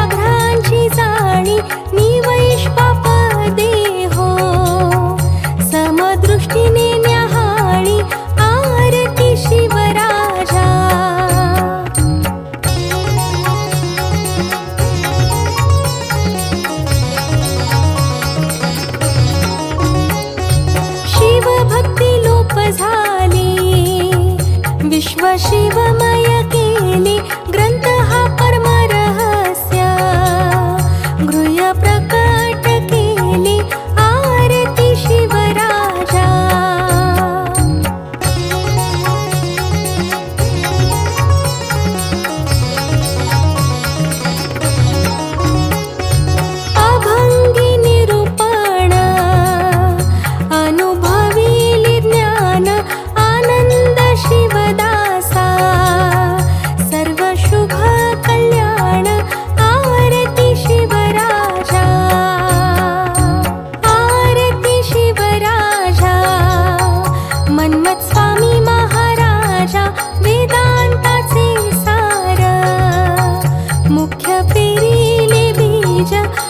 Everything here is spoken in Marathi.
व्याघ्रांची जाणी निवैष्पाप देहो समदृष्टीने न्याहाळी आरती शिवराजा शिवभक्ती लोप झाली विश्व शिवमय केले ग्रंथ हा परम रहस्य गृह्य प्रकट केले आरती शिवराजा अभंगी निरूपण अनुभविली ज्ञान आनंद शिवदासा सर्व शुभ कल्याण आरती शिवराजा आरती शिवराजा मन्मथ स्वामी महाराजा वेदांताचे सार मुख्य पेरिले बीज